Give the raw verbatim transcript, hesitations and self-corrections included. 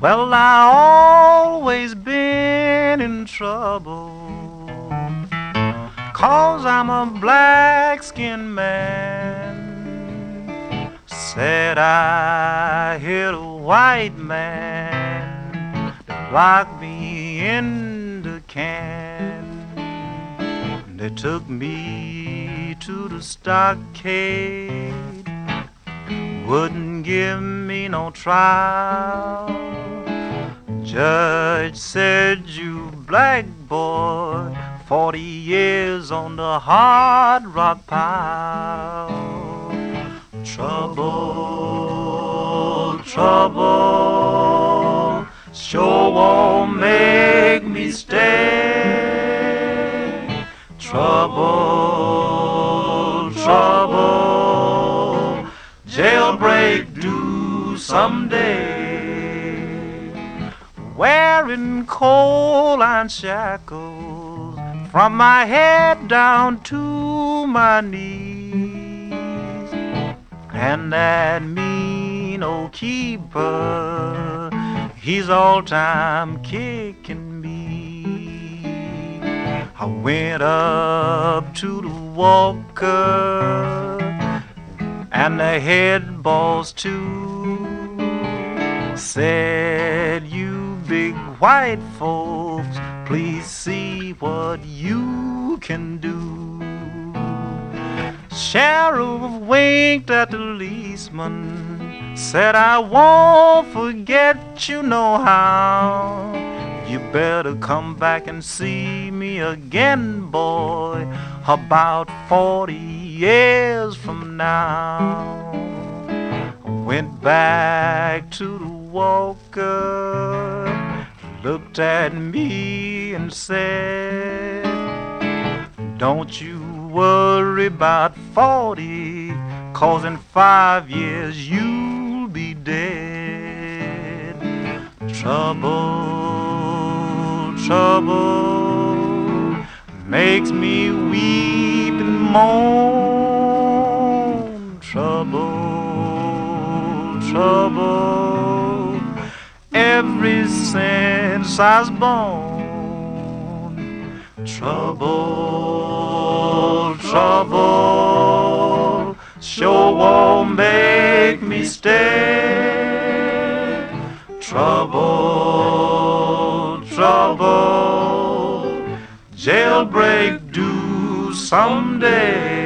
Well, I always been in trouble, 'cause I'm a black-skinned man. Said I hit a white man that locked me in the can. They took me to the stockade, wouldn't give me no trial. Judge said, you black boy, forty years on the hard rock pile. Trouble, trouble, sure won't make me stay. Trouble, trouble, jailbreak due someday. Wearing coal iron shackles from my head down to my knees, and that mean old keeper, he's all time kicking me. I went up to the walker and the head boss too, said, you big white folks, please see what you can do. Sheriff winked at the policeman, said, I won't forget you no how. You better come back and see me again, boy, about forty years from now. Went back to the walker, looked at me and said, don't you worry about forty, 'cause in five years you'll be dead. Trouble, trouble, makes me weep and moan. Trouble, trouble, ever since I was born. Trouble, trouble, sure won't make me stay. Trouble, trouble, jailbreak due someday.